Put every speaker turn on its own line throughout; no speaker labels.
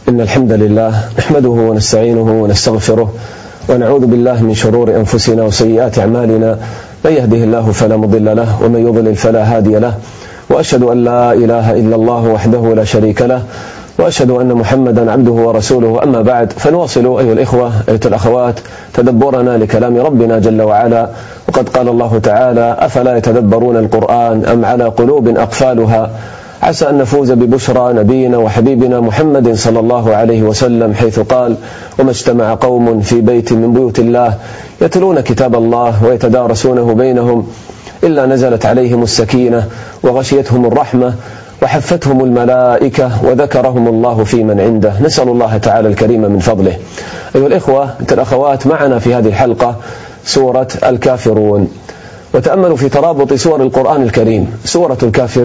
إن الحمد لله نحمده ونستعينه ونستغفره ونعوذ بالله من شرور أنفسنا وسيئات أعمالنا. من يهده الله فلا مضل له ومن يضلل فلا هادي له، وأشهد أن لا إله إلا الله وحده لا شريك له، وأشهد أن محمدا عبده ورسوله. أما بعد، فنواصل أيها الإخوة أيها الأخوات تدبرنا لكلام ربنا جل وعلا، وقد قال الله تعالى: أفلا يتدبرون القرآن أم على قلوب أقفالها. عسى أن نفوز ببشرى نبينا وحبيبنا محمد صلى الله عليه وسلم، حيث قال: وما اجتمع قوم في بيت من بيوت الله يتلون كتاب الله ويتدارسونه بينهم إلا نزلت عليهم السكينة وغشيتهم الرحمة وحفتهم الملائكة وذكرهم الله في من عنده. نسأل الله تعالى الكريم من فضله. أيها الإخوة الأخوات، معنا في هذه الحلقة سورة الكافرون، وتأملوا في ترابط سور القرآن الكريم. سورة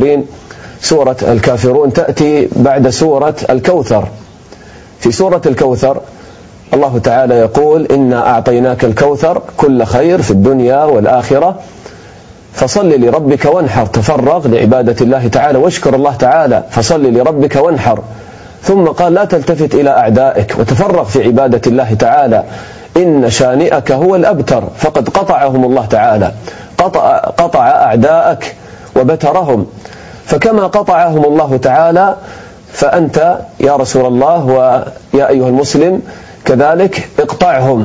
الكافرون تأتي بعد سورة الكوثر. في سورة الكوثر الله تعالى يقول: إنا أعطيناك الكوثر كل خير في الدنيا والآخرة فصل لربك وانحر. تفرغ لعبادة الله تعالى واشكر الله تعالى، فصل لربك وانحر. ثم قال: لا تلتفت إلى أعدائك وتفرغ في عبادة الله تعالى، إن شانئك هو الأبتر. فقد قطعهم الله تعالى، قطع أعداءك وبترهم. فكما قطعهم الله تعالى فأنت يا رسول الله ويا أيها المسلم كذلك اقطعهم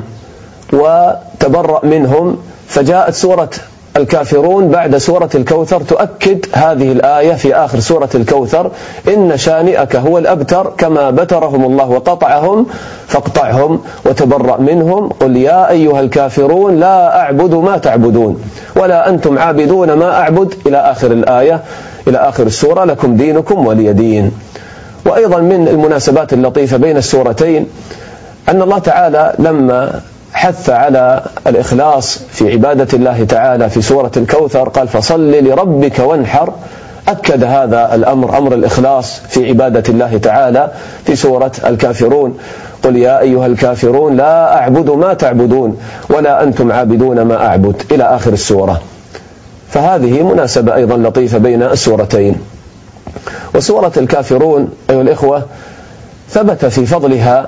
وتبرأ منهم. فجاءت سورة الكافرون بعد سورة الكوثر تؤكد هذه الآية في آخر سورة الكوثر: إن شانئك هو الأبتر. كما بترهم الله وقطعهم فاقطعهم وتبرأ منهم. قل يا أيها الكافرون لا أعبد ما تعبدون ولا أنتم عابدون ما أعبد، إلى آخر الآية، إلى آخر السورة: لكم دينكم ولي دين. وأيضا من المناسبات اللطيفة بين السورتين أن الله تعالى لما حث على الإخلاص في عبادة الله تعالى في سورة الكوثر قال: فصل لربك وانحر. أكد هذا الأمر، أمر الإخلاص في عبادة الله تعالى في سورة الكافرون: قل يا أيها الكافرون لا أعبد ما تعبدون ولا أنتم عابدون ما أعبد، إلى آخر السورة. فهذه مناسبة أيضا لطيفة بين السورتين. وسورة الكافرون أيها الإخوة ثبت في فضلها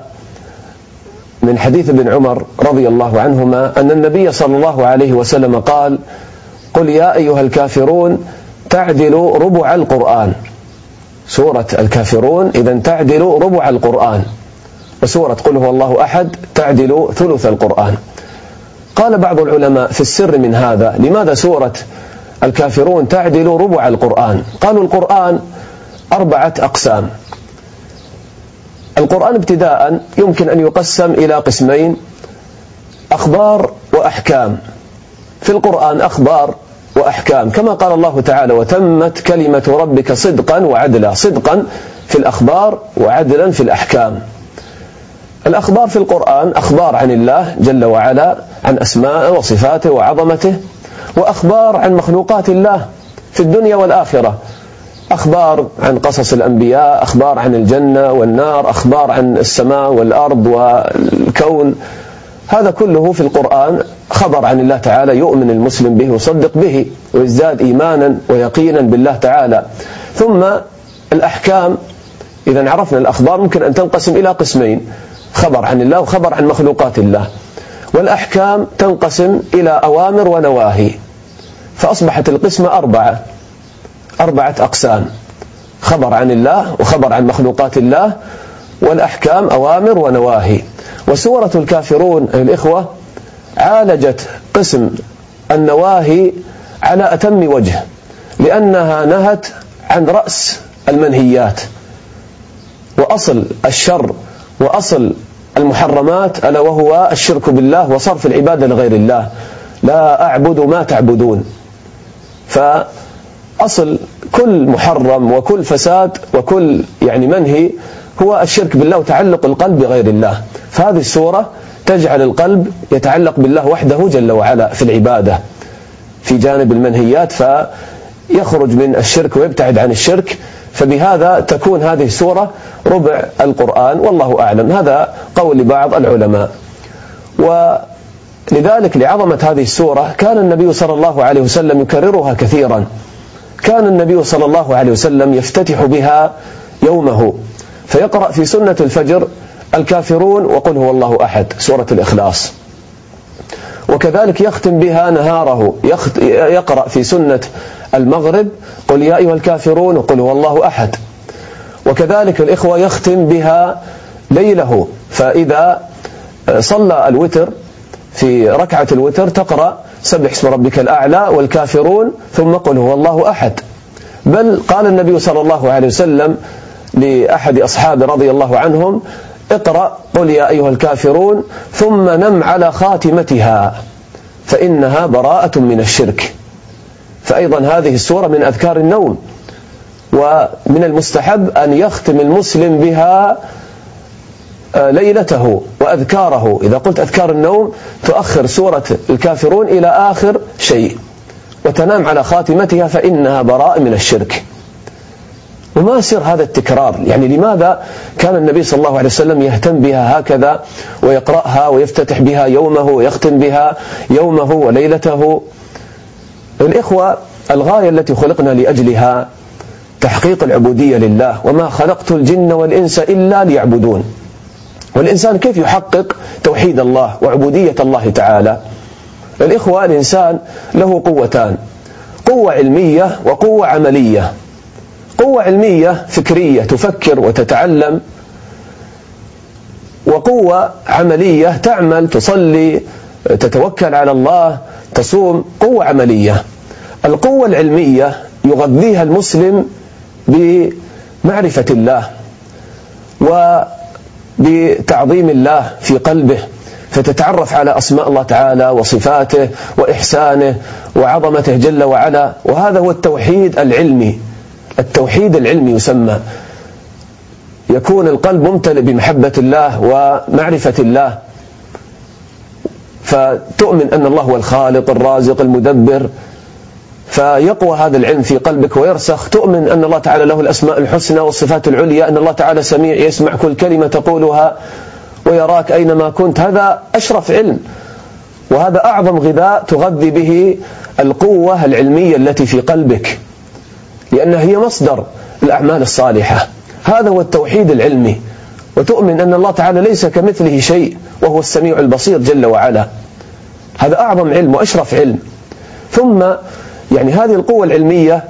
من حديث ابن عمر رضي الله عنهما أن النبي صلى الله عليه وسلم قال: قل يا أيها الكافرون تعدل ربع القرآن. سورة الكافرون إذن تعدل ربع القرآن، وسورة قل هو الله أحد تعدل ثلث القرآن. قال بعض العلماء في السر من هذا: لماذا سورة الكافرون تعدل ربع القرآن؟ قالوا: القرآن 4 أقسام. القرآن ابتداء يمكن أن يقسم إلى قسمين: أخبار وأحكام. في القرآن أخبار وأحكام، كما قال الله تعالى: وتمت كلمة ربك صدقا وعدلا. صدقا في الأخبار وعدلا في الأحكام. الأخبار في القرآن أخبار عن الله جل وعلا، عن أسماءه وصفاته وعظمته، وأخبار عن مخلوقات الله في الدنيا والآخرة. أخبار عن قصص الأنبياء، أخبار عن الجنة والنار، أخبار عن السماء والأرض والكون. هذا كله في القرآن خبر عن الله تعالى يؤمن المسلم به ويصدق به ويزداد إيمانا ويقينا بالله تعالى. ثم الأحكام، إذا عرفنا الأخبار ممكن أن تنقسم إلى قسمين: خبر عن الله وخبر عن مخلوقات الله. والأحكام تنقسم إلى أوامر ونواهي، فأصبحت القسمة 4 أقسام: خبر عن الله وخبر عن مخلوقات الله، والأحكام أوامر ونواهي. وسورة الكافرون أيها الإخوة عالجت قسم النواهي على أتم وجه، لأنها نهت عن رأس المنهيات وأصل الشر وأصل المحرمات، ألا وهو الشرك بالله وصرف العبادة لغير الله. لا أعبد ما تعبدون. فأصل كل محرم وكل فساد وكل منهي هو الشرك بالله وتعلق القلب بغير الله. فهذه السورة تجعل القلب يتعلق بالله وحده جل وعلا في العبادة في جانب المنهيات، فيخرج من الشرك ويبتعد عن الشرك. فبهذا تكون هذه السورة ربع القرآن، والله أعلم. هذا قول لبعض العلماء. ولذلك لعظمة هذه السورة كان النبي صلى الله عليه وسلم يكررها كثيرا. كان النبي صلى الله عليه وسلم يفتتح بها يومه، فيقرأ في سنة الفجر الكافرون وقل هو الله أحد سورة الإخلاص، وكذلك يختم بها نهاره، يقرأ في سنة المغرب قل يا أيها الكافرون وقل هو الله أحد. وكذلك الإخوة يختم بها ليله، فإذا صلى الوتر في ركعة الوتر تقرأ سبح اسم ربك الأعلى والكافرون ثم قل هو الله أحد. بل قال النبي صلى الله عليه وسلم لأحد أصحابه رضي الله عنهم اقرأ قل يا أيها الكافرون ثم نم على خاتمتها فإنها براءة من الشرك. فأيضا هذه السورة من أذكار النوم، ومن المستحب أن يختم المسلم بها ليلته وأذكاره. إذا قلت أذكار النوم تؤخر سورة الكافرون إلى آخر شيء وتنام على خاتمتها فإنها براءة من الشرك. وما سر هذا التكرار؟ يعني لماذا كان النبي صلى الله عليه وسلم يهتم بها هكذا ويقرأها ويفتتح بها يومه ويختم بها يومه وليلته؟ الإخوة، الغاية التي خلقنا لأجلها تحقيق العبودية لله، وما خلقت الجن والإنس إلا ليعبدون. والإنسان كيف يحقق توحيد الله وعبودية الله تعالى؟ الإخوة، الإنسان له قوتان، قوة علمية وقوة عملية. قوة علمية فكرية تفكر وتتعلم، وقوة عملية تعمل، تصلي، تتوكل على الله، تصوم، قوة عملية. القوة العلمية يغذيها المسلم بمعرفة الله وبتعظيم الله في قلبه، فتتعرف على أسماء الله تعالى وصفاته وإحسانه وعظمته جل وعلا. وهذا هو التوحيد العلمي. التوحيد العلمي يسمى، يكون القلب ممتلئ بمحبة الله ومعرفة الله، فتؤمن أن الله هو الخالق الرازق المدبر، فيقوى هذا العلم في قلبك ويرسخ. تؤمن أن الله تعالى له الأسماء الحسنى والصفات العليا، أن الله تعالى سميع يسمع كل كلمة تقولها ويراك أينما كنت. هذا أشرف علم، وهذا أعظم غذاء تغذي به القوة العلمية التي في قلبك، لأنها هي مصدر الأعمال الصالحة. هذا هو التوحيد العلمي. وتؤمن أن الله تعالى ليس كمثله شيء وهو السميع البصير جل وعلا. هذا أعظم علم وأشرف علم. ثم يعني هذه القوة العلمية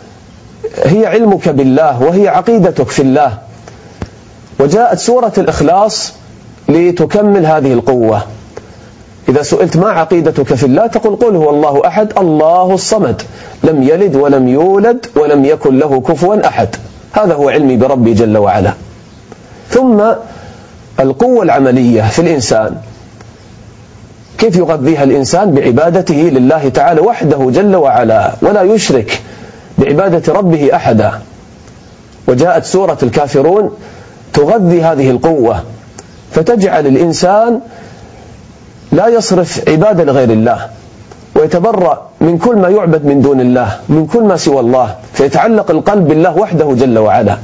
هي علمك بالله وهي عقيدتك في الله. وجاءت سورة الإخلاص لتكمل هذه القوة. إذا سئلت ما عقيدتك في الله تقول قل هو الله أحد الله الصمد لم يلد ولم يولد ولم يكن له كفوا أحد. هذا هو علمي بربي جل وعلا. ثم القوة العملية في الإنسان، كيف يغذيها الإنسان؟ بعبادته لله تعالى وحده جل وعلا، ولا يشرك بعبادة ربه أحدا. وجاءت سورة الكافرون تغذي هذه القوة، فتجعل الإنسان لا يصرف عبادة لغير الله، ويتبرأ من كل ما يعبد من دون الله، من كل ما سوى الله، فيتعلق القلب بالله وحده جل وعلا.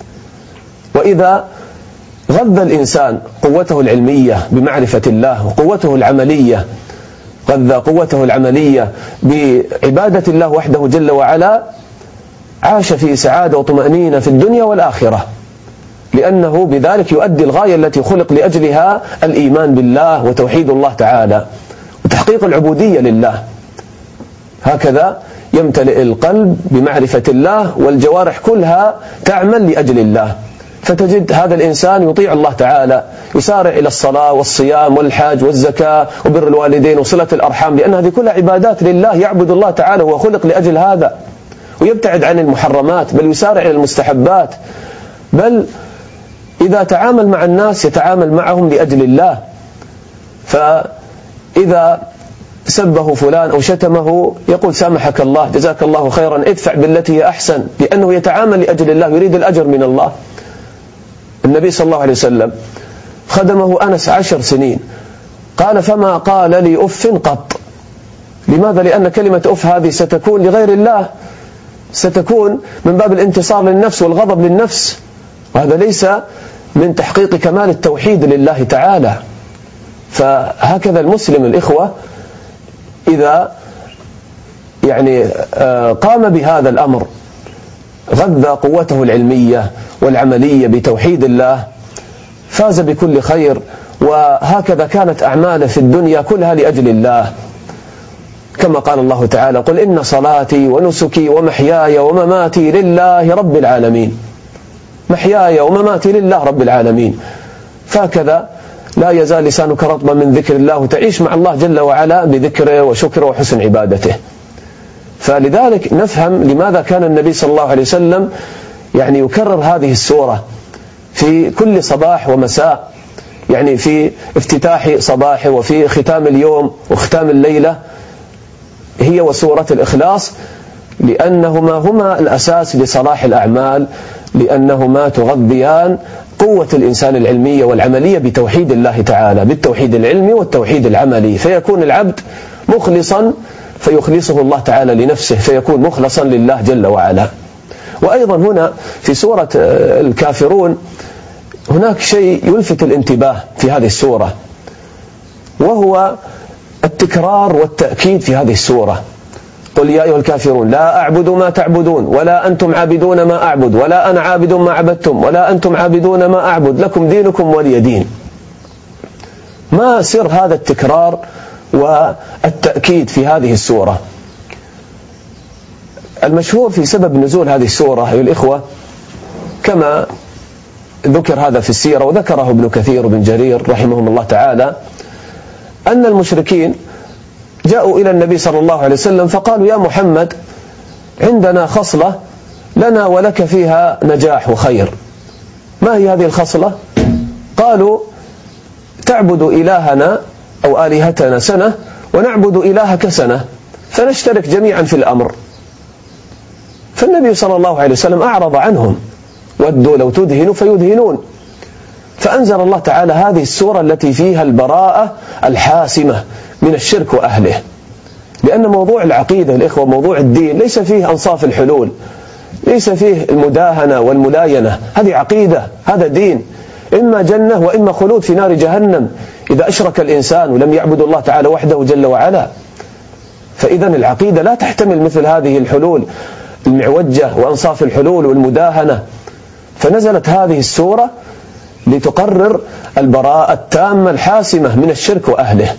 وإذا غذى الإنسان قوته العلمية بمعرفة الله وقوته العملية، غذى قوته العملية بعبادة الله وحده جل وعلا، عاش في سعادة وطمأنينة في الدنيا والآخرة، لأنه بذلك يؤدي الغاية التي خلق لأجلها، الإيمان بالله وتوحيد الله تعالى وتحقيق العبودية لله. هكذا يمتلئ القلب بمعرفة الله والجوارح كلها تعمل لأجل الله، فتجد هذا الإنسان يطيع الله تعالى، يسارع إلى الصلاة والصيام والحج والزكاة وبر الوالدين وصلة الأرحام، لأن هذه كلها عبادات لله، يعبد الله تعالى وخلق لأجل هذا، ويبتعد عن المحرمات، بل يسارع إلى المستحبات، بل إذا تعامل مع الناس يتعامل معهم لأجل الله. فإذا سبه فلان أو شتمه يقول سامحك الله جزاك الله خيرا ادفع بالتي هي أحسن، لأنه يتعامل لأجل الله، يريد الأجر من الله. النبي صلى الله عليه وسلم خدمه أنس 10 سنين، قال فما قال لي أف قط. لماذا؟ لأن كلمة أف هذه ستكون لغير الله، ستكون من باب الانتصار للنفس والغضب للنفس، وهذا ليس من تحقيق كمال التوحيد لله تعالى. فهكذا المسلم الإخوة إذا يعني قام بهذا الأمر غذى قوته العلمية والعملية بتوحيد الله فاز بكل خير، وهكذا كانت أعماله في الدنيا كلها لأجل الله، كما قال الله تعالى: قل إن صلاتي ونسكي ومحياي ومماتي لله رب العالمين. محياي ومماتي لله رب العالمين. فهكذا لا يزال لسانك رطبا من ذكر الله، وتعيش مع الله جل وعلا بذكره وشكره وحسن عبادته. فلذلك نفهم لماذا كان النبي صلى الله عليه وسلم يعني يكرر هذه السورة في كل صباح ومساء، يعني في افتتاح صباحه وفي ختام اليوم وختام الليلة، هي وسورة الإخلاص، لأنهما هما الأساس لصلاح الأعمال، لأنهما تغذيان قوة الإنسان العلمية والعملية بتوحيد الله تعالى، بالتوحيد العلمي والتوحيد العملي، فيكون العبد مخلصا فيخلصه الله تعالى لنفسه، فيكون مخلصا لله جل وعلا. وأيضا هنا في سورة الكافرون هناك شيء يلفت الانتباه في هذه السورة، وهو التكرار والتأكيد في هذه السورة. قل يا أيها الكافرون لا أعبد ما تعبدون ولا أنتم عابدون ما أعبد ولا أنا عابد ما عبدتم ولا أنتم عابدون ما أعبد لكم دينكم ولي دين. ما سر هذا التكرار والتأكيد في هذه السورة؟ المشهور في سبب نزول هذه السورة أيها الإخوة، كما ذكر هذا في السيرة وذكره ابن كثير وابن جرير رحمهم الله تعالى، أن المشركين جاءوا إلى النبي صلى الله عليه وسلم فقالوا: يا محمد، عندنا خصلة لنا ولك فيها نجاح وخير. ما هي هذه الخصلة؟ قالوا: تعبد إلهنا أو آلهتنا سنة ونعبد إلهك سنة فنشترك جميعا في الأمر. فالنبي صلى الله عليه وسلم أعرض عنهم، ودوا لو تدهنوا فيدهنون. فأنزل الله تعالى هذه السورة التي فيها البراءة الحاسمة من الشرك وأهله، لأن موضوع العقيدة الإخوة، موضوع الدين، ليس فيه أنصاف الحلول، ليس فيه المداهنة والملاينة. هذه عقيدة، هذا دين، إما جنة وإما خلود في نار جهنم إذا أشرك الإنسان ولم يعبد الله تعالى وحده جل وعلا. فإذا العقيدة لا تحتمل مثل هذه الحلول المعوجة وأنصاف الحلول والمداهنة. فنزلت هذه السورة لتقرر البراءة التامة الحاسمة من الشرك وأهله.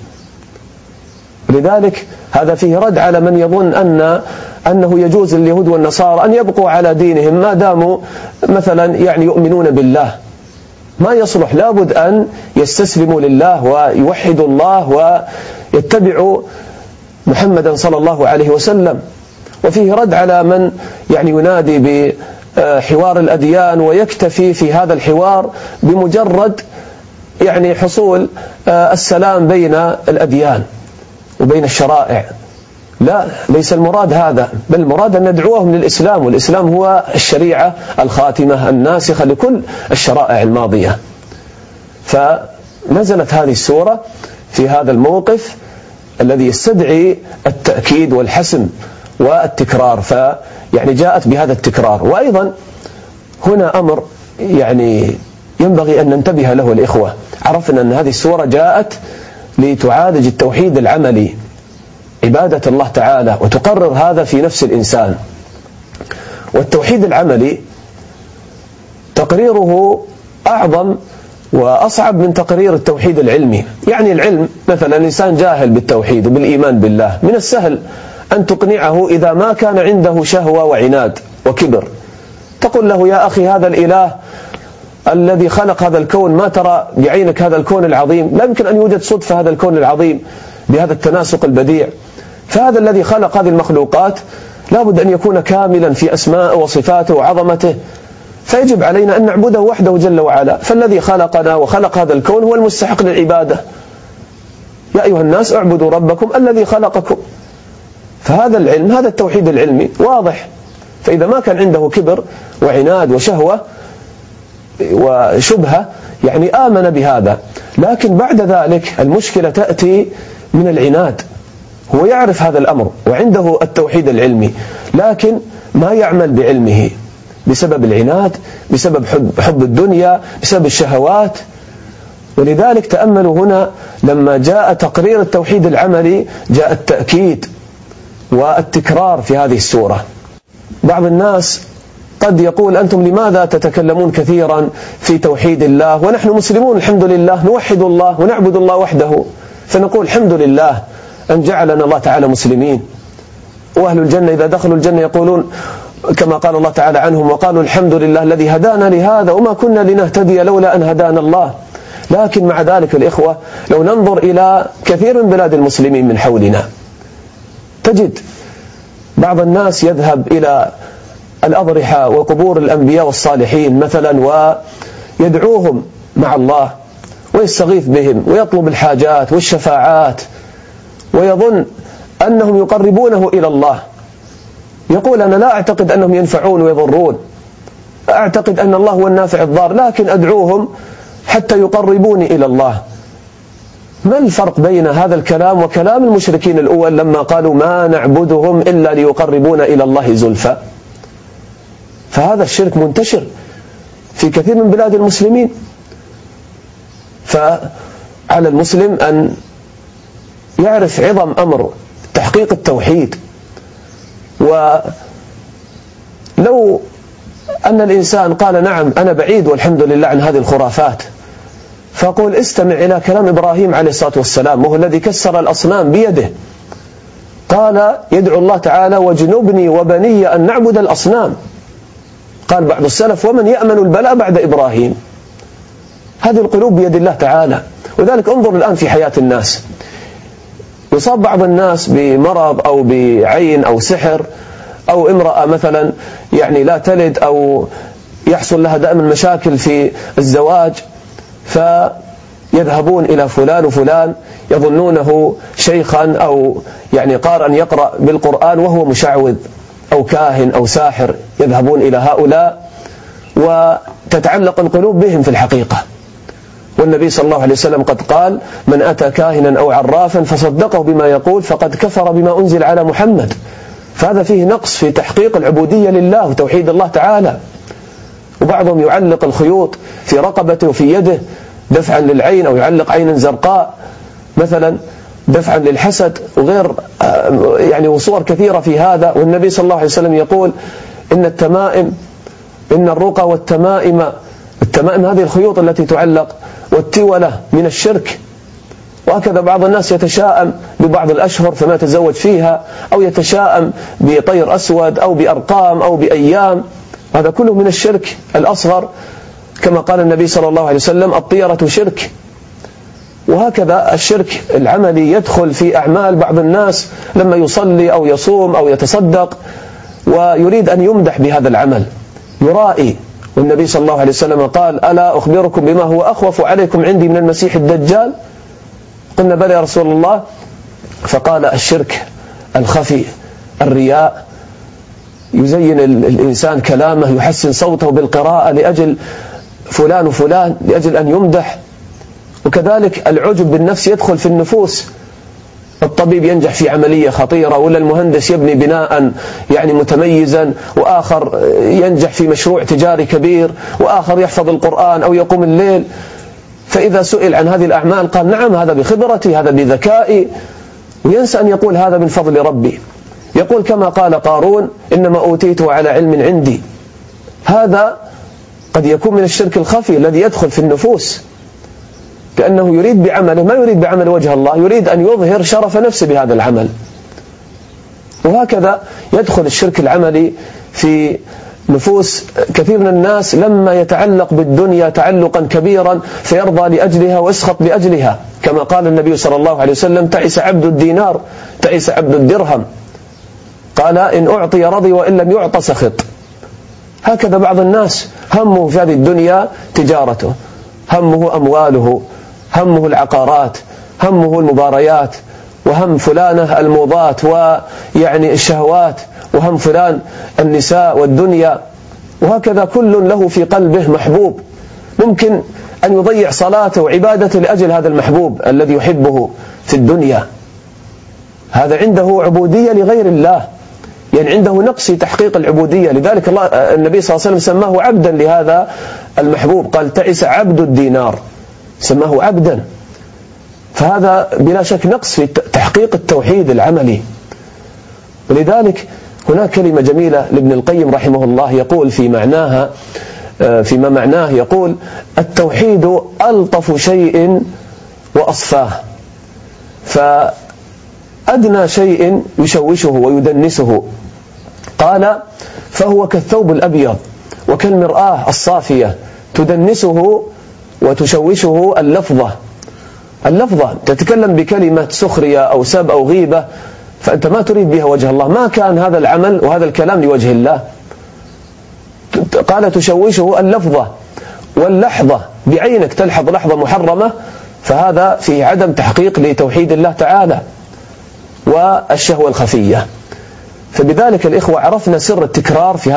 لذلك هذا فيه رد على من يظن أنه يجوز لليهود والنصارى أن يبقوا على دينهم ما داموا مثلا يعني يؤمنون بالله. ما يصلح، لابد أن يستسلموا لله ويوحدوا الله ويتبعوا محمدا صلى الله عليه وسلم. وفيه رد على من يعني ينادي بحوار الأديان ويكتفي في هذا الحوار بمجرد يعني حصول السلام بين الأديان وبين الشرائع. لا، ليس المراد هذا، بل المراد أن ندعوهم للإسلام، والإسلام هو الشريعة الخاتمة الناسخة لكل الشرائع الماضية. فنزلت هذه السورة في هذا الموقف الذي يستدعي التأكيد والحسم والتكرار، فيعني جاءت بهذا التكرار. وأيضا هنا أمر يعني ينبغي أن ننتبه له الإخوة. عرفنا أن هذه السورة جاءت لتعالج التوحيد العملي، عبادة الله تعالى، وتقرر هذا في نفس الإنسان. والتوحيد العملي تقريره أعظم وأصعب من تقرير التوحيد العلمي. يعني العلم مثلا الإنسان جاهل بالتوحيد وبالإيمان بالله، من السهل أن تقنعه إذا ما كان عنده شهوة وعناد وكبر. تقول له: يا أخي، هذا الإله الذي خلق هذا الكون، ما ترى بعينك هذا الكون العظيم؟ لا يمكن أن يوجد صدفة هذا الكون العظيم بهذا التناسق البديع. فهذا الذي خلق هذه المخلوقات لابد أن يكون كاملا في أسماءه وصفاته وعظمته، فيجب علينا أن نعبده وحده جل وعلا. فالذي خلقنا وخلق هذا الكون هو المستحق للعبادة. يا أيها الناس اعبدوا ربكم الذي خلقكم. فهذا العلم، هذا التوحيد العلمي واضح. فإذا ما كان عنده كبر وعناد وشهوة وشبهة يعني آمن بهذا. لكن بعد ذلك المشكلة تأتي من العناد. هو يعرف هذا الأمر وعنده التوحيد العلمي، لكن ما يعمل بعلمه بسبب العناد، بسبب حب الدنيا، بسبب الشهوات. ولذلك تأملوا هنا لما جاء تقرير التوحيد العملي جاء التأكيد والتكرار في هذه السورة. بعض الناس قد يقول أنتم لماذا تتكلمون كثيرا في توحيد الله ونحن مسلمون الحمد لله نوحد الله ونعبد الله وحده؟ فنقول الحمد لله أن جعلنا الله تعالى مسلمين. وأهل الجنة إذا دخلوا الجنة يقولون كما قال الله تعالى عنهم وقالوا الحمد لله الذي هدانا لهذا وما كنا لنهتدي لولا أن هدانا الله. لكن مع ذلك الإخوة لو ننظر إلى كثير من بلاد المسلمين من حولنا تجد بعض الناس يذهب إلى الأضرحة وقبور الأنبياء والصالحين مثلا ويدعوهم مع الله ويستغيث بهم ويطلب الحاجات والشفاعات ويظن أنهم يقربونه إلى الله. يقول أنا لا أعتقد أنهم ينفعون ويضرون، أعتقد أن الله هو النافع الضار، لكن أدعوهم حتى يقربوني إلى الله. ما الفرق بين هذا الكلام وكلام المشركين الأول لما قالوا ما نعبدهم إلا ليقربونا إلى الله زلفى؟ فهذا الشرك منتشر في كثير من بلاد المسلمين. فعلى المسلم أن يعرف عظم أمر تحقيق التوحيد. ولو أن الإنسان قال نعم أنا بعيد والحمد لله عن هذه الخرافات، فأقول استمع إلى كلام إبراهيم عليه الصلاة والسلام وهو الذي كسر الأصنام بيده، قال يدعو الله تعالى واجنبني وبني أن نعبد الأصنام. قال بعض السلف ومن يأمن البلاء بعد إبراهيم؟ هذه القلوب بيد الله تعالى. وذلك انظر الآن في حياة الناس، يصاب بعض الناس بمرض أو بعين أو سحر، أو امرأة مثلا يعني لا تلد أو يحصل لها دائما مشاكل في الزواج، فيذهبون إلى فلان وفلان يظنونه شيخا أو يعني قارئا يقرأ بالقرآن وهو مشعوذ أو كاهن أو ساحر، يذهبون إلى هؤلاء وتتعلق القلوب بهم في الحقيقة. والنبي صلى الله عليه وسلم قد قال من أتى كاهنا أو عرافا فصدقه بما يقول فقد كفر بما أنزل على محمد. فهذا فيه نقص في تحقيق العبودية لله وتوحيد الله تعالى. وبعضهم يعلق الخيوط في رقبته وفي يده دفعا للعين، أو يعلق عينا زرقاء مثلا دفعا للحسد، وغير يعني وصور كثيرة في هذا. والنبي صلى الله عليه وسلم يقول إن التمائم إن الرقى والتمائم، التمائم هذه الخيوط التي تعلق، والتولة من الشرك. وهكذا بعض الناس يتشاءم ببعض الأشهر فما يتزوج فيها، أو يتشاءم بطير أسود أو بأرقام أو بأيام، هذا كله من الشرك الأصغر، كما قال النبي صلى الله عليه وسلم الطيرة شرك. وهكذا الشرك العملي يدخل في أعمال بعض الناس لما يصلي أو يصوم أو يتصدق ويريد أن يمدح بهذا العمل، يرائي. والنبي صلى الله عليه وسلم قال ألا أخبركم بما هو أخوف عليكم عندي من المسيح الدجال؟ قلنا بلى يا رسول الله. فقال الشرك الخفي، الرياء، يزين الإنسان كلامه، يحسن صوته بالقراءة لأجل فلان وفلان، لأجل أن يمدح. وكذلك العجب بالنفس يدخل في النفوس. الطبيب ينجح في عملية خطيرة، ولا المهندس يبني بناء يعني متميزا، وآخر ينجح في مشروع تجاري كبير، وآخر يحفظ القرآن أو يقوم الليل. فإذا سئل عن هذه الأعمال قال نعم هذا بخبرتي، هذا بذكائي، وينسى أن يقول هذا من فضل ربي. يقول كما قال قارون إنما أوتيته على علم عندي. هذا قد يكون من الشرك الخفي الذي يدخل في النفوس، كأنه يريد بعمله ما يريد بعمل وجه الله، يريد أن يظهر شرف نفسه بهذا العمل. وهكذا يدخل الشرك العملي في نفوس كثير من الناس لما يتعلق بالدنيا تعلقا كبيرا فيرضى لأجلها ويسخط لأجلها، كما قال النبي صلى الله عليه وسلم تعس عبد الدينار تعس عبد الدرهم، قال إن أعطي رضي وإن لم يعط سخط. هكذا بعض الناس همه في هذه الدنيا تجارته، همه أمواله، همه العقارات، همه المباريات، وهم فلانة الموضات ويعني الشهوات، وهم فلان النساء والدنيا. وهكذا كل له في قلبه محبوب، ممكن أن يضيع صلاته وعبادته لأجل هذا المحبوب الذي يحبه في الدنيا. هذا عنده عبودية لغير الله، يعني عنده نقص في تحقيق العبودية. لذلك النبي صلى الله عليه وسلم سماه عبدا لهذا المحبوب، قال تعس عبد الدينار، سماه عبدا. فهذا بلا شك نقص في تحقيق التوحيد العملي. ولذلك هناك كلمة جميلة لابن القيم رحمه الله يقول فيما معناه يقول: التوحيد ألطف شيء وأصفاه، فأدنى شيء يشوشه ويدنسه. قال: فهو كالثوب الأبيض وكالمرآة الصافية، تدنسه وتشوشه اللفظة تتكلم بكلمة سخرية أو سب أو غيبة، فأنت ما تريد بها وجه الله، ما كان هذا العمل وهذا الكلام لوجه الله. قال: تشوشه اللفظة واللحظة، بعينك تلحظ لحظة محرمة، فهذا فيه عدم تحقيق لتوحيد الله تعالى والشهوة الخفية. فبذلك الإخوة عرفنا سر التكرار في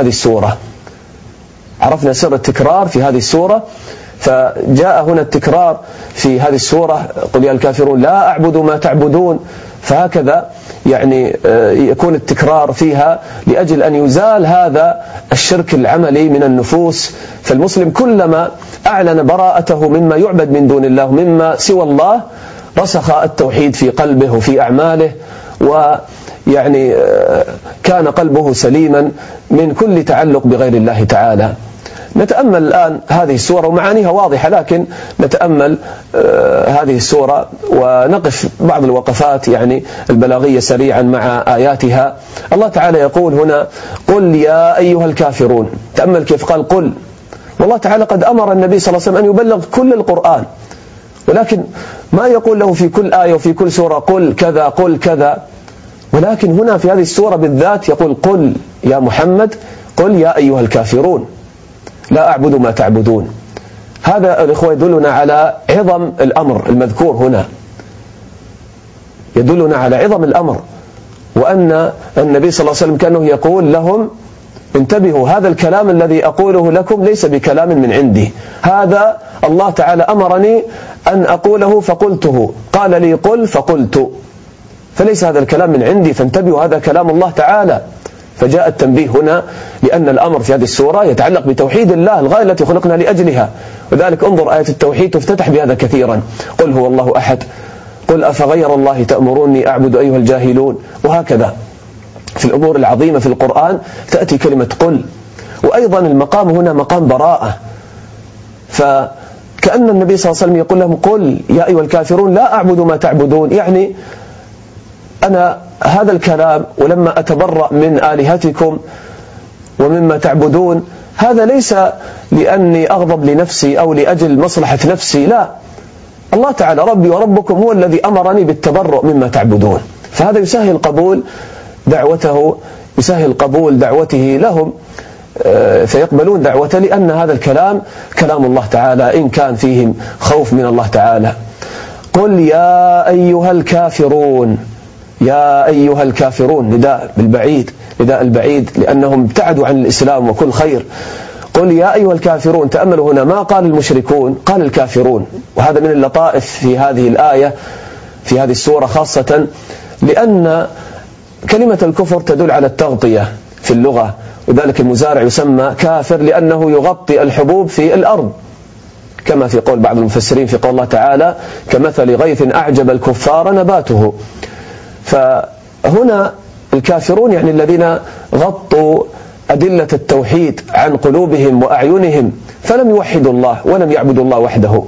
هذه السورة، فجاء هنا التكرار في هذه السورة: قل يا الكافرون لا أعبد ما تعبدون، فهكذا يعني يكون التكرار فيها لأجل أن يزال هذا الشرك العملي من النفوس. فالمسلم كلما أعلن براءته مما يعبد من دون الله مما سوى الله رسخ التوحيد في قلبه وفي أعماله، ويعني كان قلبه سليما من كل تعلق بغير الله تعالى. نتأمل الآن هذه السورة ومعانيها واضحة، لكن نتأمل هذه السورة ونقف بعض الوقفات يعني البلاغية سريعا مع آياتها. الله تعالى يقول هنا: قل يا أيها الكافرون. تأمل كيف قال قل، والله تعالى قد أمر النبي صلى الله عليه وسلم أن يبلغ كل القرآن، ولكن ما يقول له في كل آية وفي كل سورة قل كذا قل كذا، ولكن هنا في هذه السورة بالذات يقول: قل يا محمد، قل يا أيها الكافرون لا أعبد ما تعبدون. هذا الإخوة يدلنا على عظم الأمر المذكور هنا، يدلنا على عظم الأمر، وأن النبي صلى الله عليه وسلم كأنه يقول لهم: انتبهوا، هذا الكلام الذي أقوله لكم ليس بكلام من عندي، هذا الله تعالى أمرني أن أقوله فقلته، قال لي قل فقلت، فليس هذا الكلام من عندي، فانتبهوا، هذا كلام الله تعالى. فجاء التنبيه هنا لأن الأمر في هذه السورة يتعلق بتوحيد الله، الغاية التي خلقنا لأجلها، وذلك انظر آية التوحيد تفتتح بهذا كثيرا: قل هو الله أحد، قل أفغير الله تأمروني أعبد أيها الجاهلون، وهكذا في الأمور العظيمة في القرآن تأتي كلمة قل. وأيضا المقام هنا مقام براءة، فكأن النبي صلى الله عليه وسلم يقول لهم: قل يا أيها الكافرون لا أعبد ما تعبدون، يعني أنا هذا الكلام ولما أتبرأ من آلهتكم ومما تعبدون هذا ليس لأني أغضب لنفسي أو لأجل مصلحة نفسي، لا، الله تعالى ربي وربكم هو الذي أمرني بالتبرؤ مما تعبدون، فهذا يسهل قبول دعوته، يسهل قبول دعوته لهم، فيقبلون دعوته، لأن هذا الكلام كلام الله تعالى إن كان فيهم خوف من الله تعالى. قل يا أيها الكافرون، يا أيها الكافرون، نداء بالبعيد، نداء البعيد لأنهم ابتعدوا عن الإسلام وكل خير. قل يا أيها الكافرون. تأملوا هنا ما قال المشركون، قال الكافرون، وهذا من اللطائف في هذه الآية في هذه السورة خاصة، لأن كلمة الكفر تدل على التغطية في اللغة، وذلك المزارع يسمى كافر لأنه يغطي الحبوب في الأرض، كما في قول بعض المفسرين في قول الله تعالى: كمثل غيث أعجب الكفار نباته. فهنا الكافرون يعني الذين غطوا أدلة التوحيد عن قلوبهم وأعينهم، فلم يوحدوا الله ولم يعبدوا الله وحده.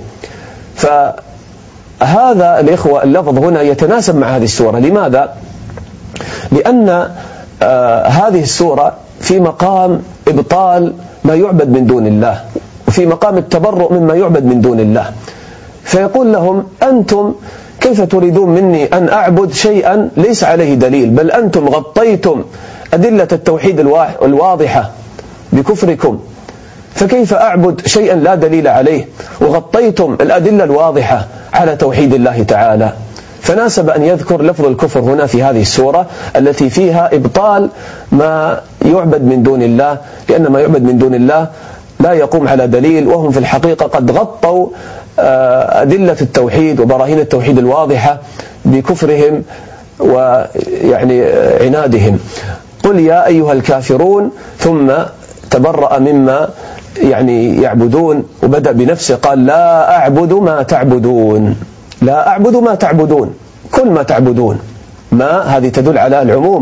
فهذا الإخوة اللفظ هنا يتناسب مع هذه السورة. لماذا؟ لأن هذه السورة في مقام إبطال ما يعبد من دون الله، وفي مقام التبرؤ مما يعبد من دون الله، فيقول لهم: أنتم كيف تريدون مني أن أعبد شيئا ليس عليه دليل، بل أنتم غطيتم أدلة التوحيد الواضحة بكفركم، فكيف أعبد شيئا لا دليل عليه، وغطيتم الأدلة الواضحة على توحيد الله تعالى. فناسب أن يذكر لفظ الكفر هنا في هذه السورة التي فيها إبطال ما يعبد من دون الله، لأن ما يعبد من دون الله لا يقوم على دليل، وهم في الحقيقة قد غطوا أدلة التوحيد وبراهين التوحيد الواضحة بكفرهم ويعني عنادهم. قل يا أيها الكافرون، ثم تبرأ مما يعني يعبدون، وبدأ بنفسه قال: لا أعبد ما تعبدون، لا أعبد ما تعبدون، كل ما تعبدون، ما هذه تدل على العموم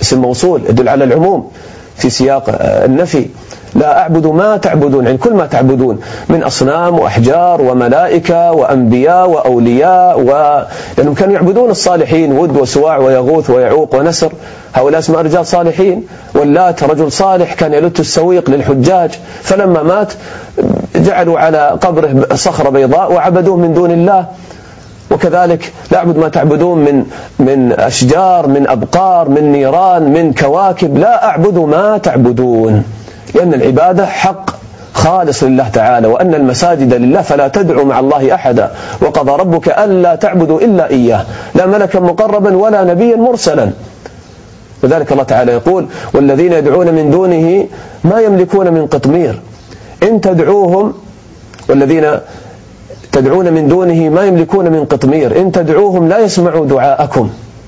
اسم موصول يدل على العموم في سياق النفي. لا أعبد ما تعبدون، يعني كل ما تعبدون من أصنام وأحجار وملائكة وأنبياء وأولياء لأنهم كانوا يعبدون الصالحين، ود وسواع ويغوث ويعوق ونسر، هؤلاء اسماء رجال صالحين. واللات رجل صالح كان يلت السويق للحجاج، فلما مات جعلوا على قبره صخرة بيضاء وعبدوه من دون الله. وكذلك لا أعبد ما تعبدون من أشجار، من أبقار، من نيران، من كواكب، لا أعبد ما تعبدون، لأن العبادة حق خالص لله تعالى، وأن المساجد لله فلا تدعوا مع الله أحدا، وقضى ربك ألا تعبدوا إلا إياه، لا ملكا مقربا ولا نبيا مرسلا. لذلك الله تعالى يقول والذين يدعون من دونه ما يملكون من قطمير إن تدعوهم، والذين تدعون من دونه ما يملكون من قطمير إن تدعوهم لا يسمعوا دعاءكم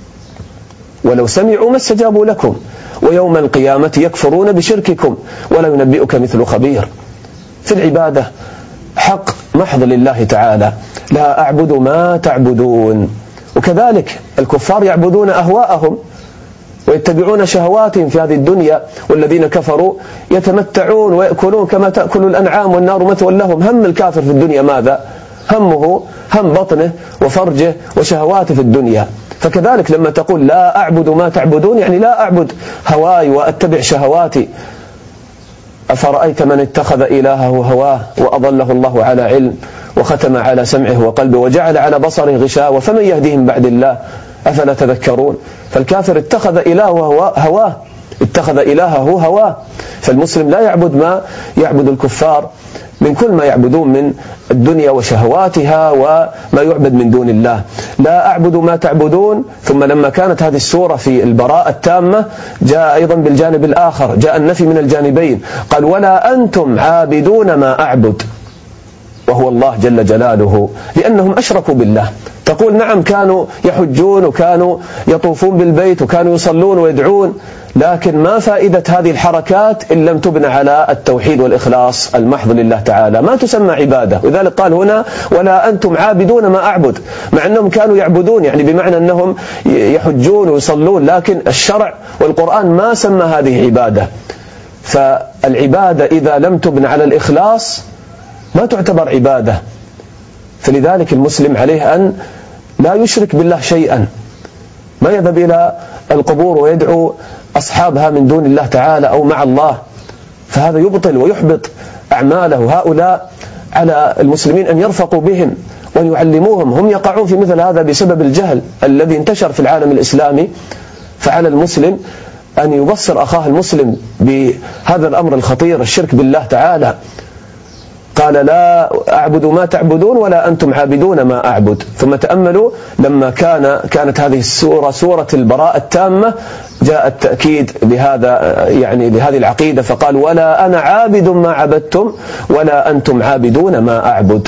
ولو سمعوا ما استجابوا لكم ويوم القيامة يكفرون بشرككم ولا ينبئك مثل خبير. في العبادة حق محض لله تعالى، لا أعبد ما تعبدون. وكذلك الكفار يعبدون أهواءهم ويتبعون شهواتهم في هذه الدنيا، والذين كفروا يتمتعون ويأكلون كما تأكل الأنعام والنار مثوى لهم. هم الكافر في الدنيا ماذا؟ همه هم بطنه وفرجه وشهواته في الدنيا. فكذلك لما تقول لا أعبد ما تعبدون، يعني لا أعبد هواي وأتبع شهواتي. أفرأيت من اتخذ إلهه هواه وأضله الله على علم وختم على سمعه وقلبه وجعل على بصره غشاوة فمن يهديهم بعد الله أفلا تذكرون. فالكافر اتخذ إلهه هواه، اتخذ إلهه هواه. فالمسلم لا يعبد ما يعبد الكفار من كل ما يعبدون من الدنيا وشهواتها وما يعبد من دون الله. لا أعبد ما تعبدون. ثم لما كانت هذه السورة في البراءة التامة جاء أيضا بالجانب الآخر، جاء النفي من الجانبين، قال ولا أنتم عابدون ما أعبد، وهو الله جل جلاله، لأنهم أشركوا بالله. تقول نعم كانوا يحجون وكانوا يطوفون بالبيت وكانوا يصلون ويدعون، لكن ما فائدة هذه الحركات إن لم تبنى على التوحيد والإخلاص المحض لله تعالى، ما تسمى عبادة. وذلك قال هنا ولا أنتم عابدون ما أعبد، مع أنهم كانوا يعبدون، يعني بمعنى أنهم يحجون ويصلون، لكن الشرع والقرآن ما سمى هذه عبادة. فالعبادة إذا لم تبنى على الإخلاص ما تعتبر عبادة. فلذلك المسلم عليه أن لا يشرك بالله شيئا، ما يذهب إلى القبور ويدعو أصحابها من دون الله تعالى أو مع الله، فهذا يبطل ويحبط أعماله. هؤلاء على المسلمين أن يرفقوا بهم وأن يعلموهم، هم يقعون في مثل هذا بسبب الجهل الذي انتشر في العالم الإسلامي. فعلى المسلم أن يبصر أخاه المسلم بهذا الأمر الخطير، الشرك بالله تعالى. قال لا أعبد ما تعبدون ولا أنتم عابدون ما أعبد. ثم تأملوا لما كانت هذه السورة سورة البراءة التامة جاء التأكيد لهذا، يعني لهذه العقيدة، فقال ولا أنا عابد ما عبدتم ولا أنتم عابدون ما أعبد.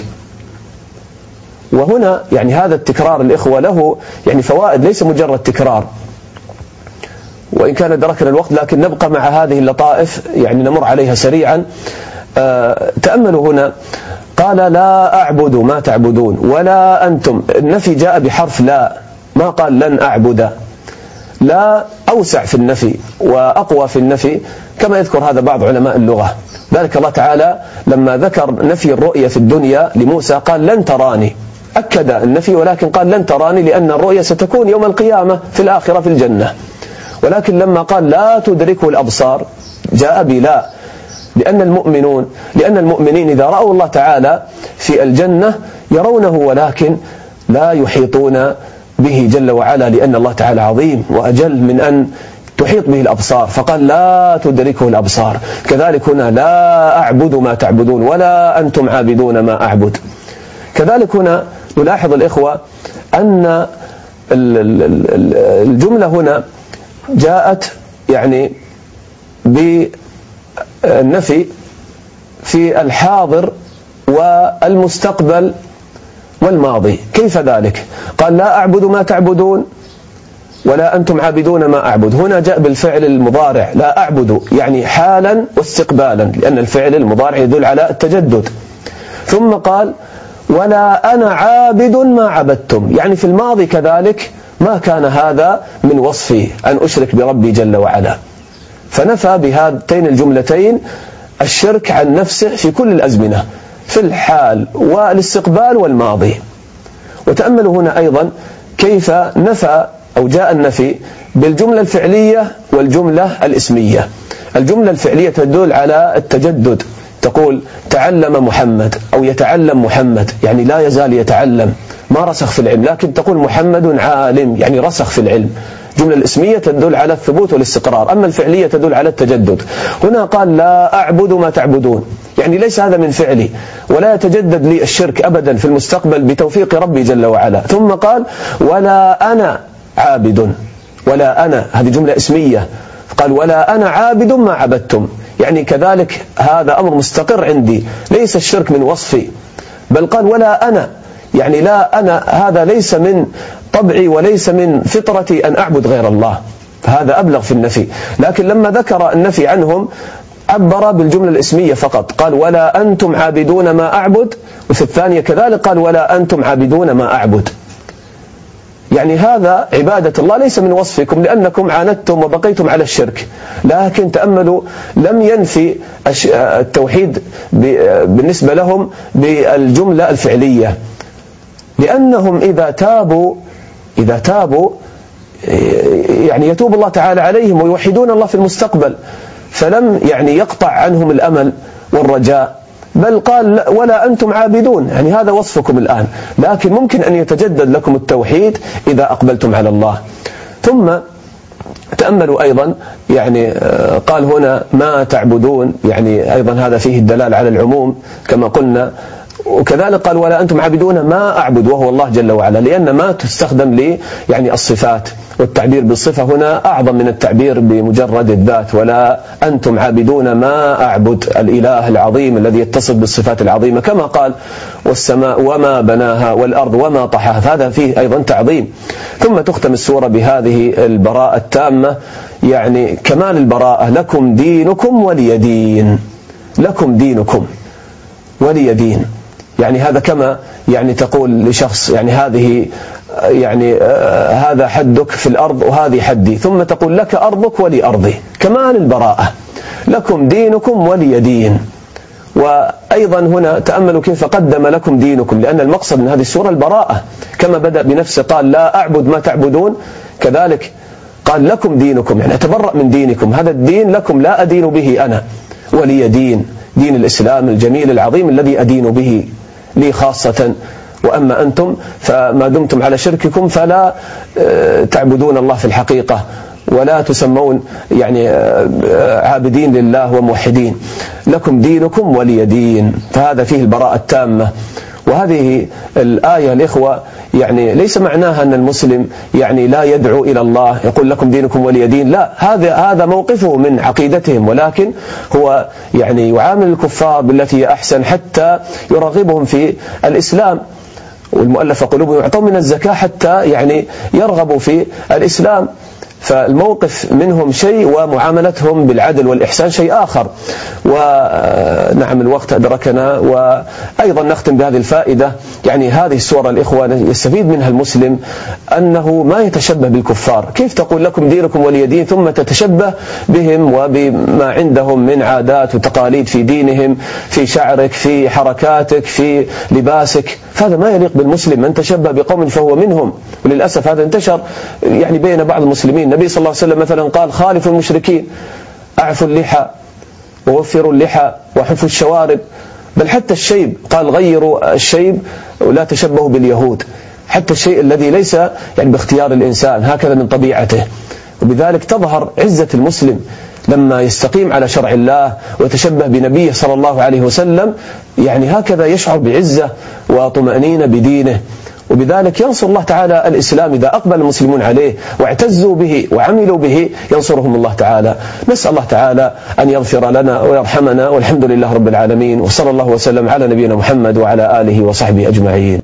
وهنا يعني هذا التكرار الإخوة له يعني فوائد، ليس مجرد تكرار، وإن كان دركنا الوقت لكن نبقى مع هذه اللطائف يعني نمر عليها سريعا. تأملوا هنا قال لا أعبد ما تعبدون ولا أنتم، النفي جاء بحرف لا، ما قال لن أعبد. لا أوسع في النفي وأقوى في النفي كما يذكر هذا بعض علماء اللغة. ذلك الله تعالى لما ذكر نفي الرؤية في الدنيا لموسى قال لن تراني، أكد النفي ولكن قال لن تراني لأن الرؤية ستكون يوم القيامة في الآخرة في الجنة. ولكن لما قال لا تدركه الأبصار جاء بلا، لأن المؤمنين إذا رأوا الله تعالى في الجنة يرونه ولكن لا يحيطون به جل وعلا، لأن الله تعالى عظيم وأجل من أن تحيط به الأبصار، فقال لا تدركه الأبصار. كذلك هنا لا أعبد ما تعبدون ولا أنتم عابدون ما أعبد. كذلك هنا نلاحظ الإخوة أن الجملة هنا جاءت يعني بالنفي في الحاضر والمستقبل والماضي. كيف ذلك؟ قال لا أعبد ما تعبدون ولا أنتم عابدون ما أعبد. هنا جاء بالفعل المضارع لا أعبد، يعني حالا واستقبالا، لأن الفعل المضارع يدل على التجدد. ثم قال ولا أنا عابد ما عبدتم، يعني في الماضي كذلك ما كان هذا من وصفي أن أشرك بربي جل وعلا. فنفى بهاتين الجملتين الشرك عن نفسه في كل الأزمنة، في الحال والاستقبال والماضي. وتأملوا هنا أيضا كيف نفى أو جاء النفي بالجملة الفعلية والجملة الإسمية. الجملة الفعلية تدل على التجدد، تقول تعلم محمد أو يتعلم محمد، يعني لا يزال يتعلم، ما رسخ في العلم، لكن تقول محمد عالم يعني رسخ في العلم. الجملة الاسمية تدل على الثبوت والاستقرار، أما الفعلية تدل على التجدد. هنا قال لا أعبد ما تعبدون، يعني ليس هذا من فعلي، ولا يتجدد لي الشرك أبدا في المستقبل بتوفيق ربي جل وعلا. ثم قال ولا أنا عابد، ولا أنا، هذه جملة اسمية، قال ولا أنا عابد ما عبدتم، يعني كذلك هذا أمر مستقر عندي، ليس الشرك من وصفي، بل قال ولا أنا، يعني لا أنا، هذا ليس من طبعي وليس من فطرتي أن أعبد غير الله، هذا أبلغ في النفي. لكن لما ذكر النفي عنهم عبر بالجملة الاسمية فقط، قال ولا أنتم عابدون ما أعبد، وفي الثانية كذلك قال ولا أنتم عابدون ما أعبد، يعني هذا عبادة الله ليس من وصفكم لأنكم عاندتم وبقيتم على الشرك. لكن تأملوا لم ينفي التوحيد بالنسبة لهم بالجملة الفعلية، لأنهم إذا تابوا يعني يتوب الله تعالى عليهم ويوحدون الله في المستقبل، فلم يعني يقطع عنهم الأمل والرجاء، بل قال ولا أنتم عابدون، يعني هذا وصفكم الآن، لكن ممكن أن يتجدد لكم التوحيد إذا أقبلتم على الله. ثم تأملوا أيضا يعني قال هنا ما تعبدون، يعني أيضا هذا فيه الدلالة على العموم كما قلنا. وكذلك قال ولا أنتم عابدون ما أعبد وهو الله جل وعلا، لأن ما تستخدم لي يعني الصفات، والتعبير بالصفة هنا أعظم من التعبير بمجرد الذات. ولا أنتم عابدون ما أعبد، الإله العظيم الذي يتصف بالصفات العظيمة، كما قال والسماء وما بناها والأرض وما طحاها، هذا فيه أيضا تعظيم. ثم تختم السورة بهذه البراءة التامة، يعني كمال البراءة، لكم دينكم ولي دين، لكم دينكم ولي دين، يعني هذا كما يعني تقول لشخص يعني هذه يعني هذا حدك في الأرض وهذه حدي، ثم تقول لك أرضك ولي أرضي، كمال البراءة، لكم دينكم ولي دين. وأيضا هنا تأملوا كيف قدم لكم دينكم، لأن المقصد من هذه السورة البراءة، كما بدأ بنفسه قال لا أعبد ما تعبدون، كذلك قال لكم دينكم، يعني أتبرأ من دينكم، هذا الدين لكم لا أدين به أنا، ولي دين، دين الإسلام الجميل العظيم الذي أدين به لي خاصة. وأما أنتم فما دمتم على شرككم فلا تعبدون الله في الحقيقة، ولا تسمون يعني عابدين لله وموحدين، لكم دينكم ولي دين، فهذا فيه البراءة التامة. وهذه الآية الإخوة يعني ليس معناها أن المسلم يعني لا يدعو إلى الله يقول لكم دينكم ولي دين، لا، هذا موقفه من عقيدتهم، ولكن هو يعني يعامل الكفار بالتي هي أحسن حتى يرغبهم في الإسلام، والمؤلفة قلوبهم يعطون من الزكاة حتى يعني يرغبوا في الإسلام. فالموقف منهم شيء ومعاملتهم بالعدل والإحسان شيء آخر. ونعم الوقت أدركنا. وأيضا نختم بهذه الفائدة، يعني هذه السورة الإخوة يستفيد منها المسلم أنه ما يتشبه بالكفار. كيف تقول لكم دينكم ولي دين ثم تتشبه بهم وبما عندهم من عادات وتقاليد في دينهم، في شعرك، في حركاتك، في لباسك؟ هذا ما يليق بالمسلم. من تشبه بقوم فهو منهم، وللأسف هذا انتشر يعني بين بعض المسلمين. النبي صلى الله عليه وسلم مثلا قال خالفوا المشركين، أعفوا اللحى ووفروا اللحى وحفوا الشوارب، بل حتى الشيب قال غيروا الشيب ولا تشبهوا باليهود، حتى الشيء الذي ليس يعني باختيار الإنسان، هكذا من طبيعته. وبذلك تظهر عزة المسلم لما يستقيم على شرع الله ويتشبه بنبيه صلى الله عليه وسلم، يعني هكذا يشعر بعزة وطمأنينة بدينه. وبذلك ينصر الله تعالى الإسلام إذا أقبل المسلمون عليه واعتزوا به وعملوا به، ينصرهم الله تعالى. نسأل الله تعالى أن يغفر لنا ويرحمنا، والحمد لله رب العالمين، وصلى الله وسلم على نبينا محمد وعلى آله وصحبه أجمعين.